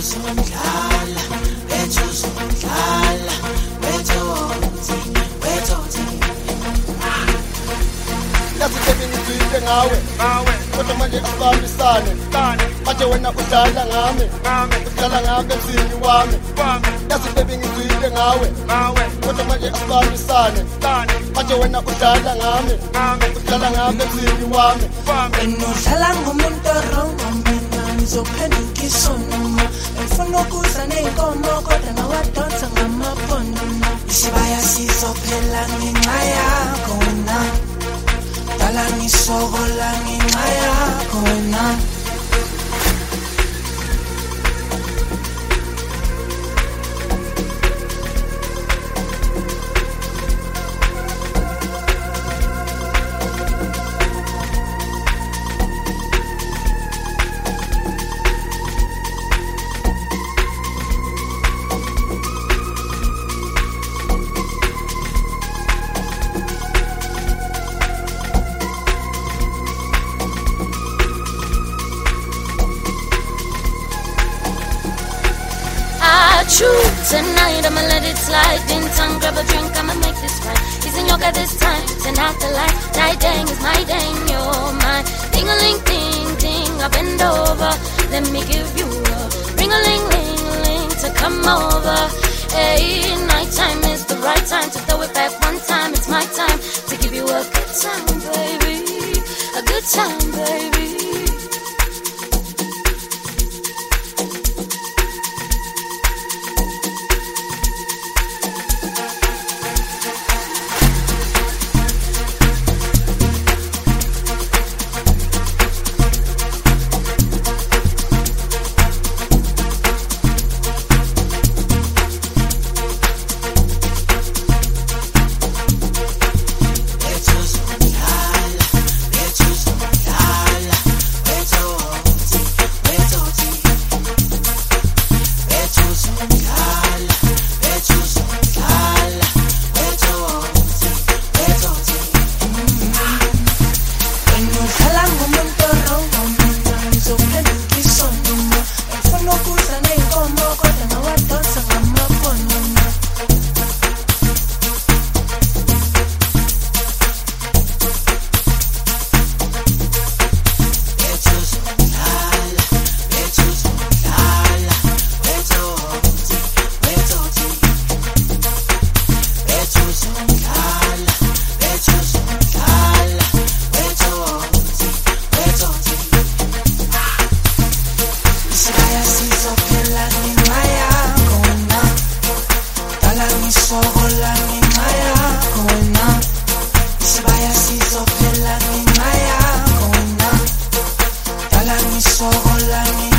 uzondlala, bethu uzondlala, bethu yazi baby ngizwile ngawe kodwa manje asibambisane manje wena udlala ngami udlala ngami emzini wami yazi baby ngizwile ngawe kodwa manje asibambisane manje wena udlala ngami udlala ngami emzini wami wena udlala ngomuntu wrong mina ngizophenduka isonoma ngifuna ukuza ney'nkomo kodwa ngawadonsa ngamaphondo isibaya sizophela ngenxa yakho wena dala ngisokola ngenxa yakho wena Tonight I'ma let it slide. In time, grab a drink, I'ma make this right. He's in yoga this time, turn out the light. Night dang is my dang, you're mine. Ding-a-ling, ding-ding, I bend over. Let me give you a ring-a-ling-ling-ling to come over. Hey, nighttime is the right time to throw it back one time. It's my time to give you a good time, baby. A good time, baby. Sogola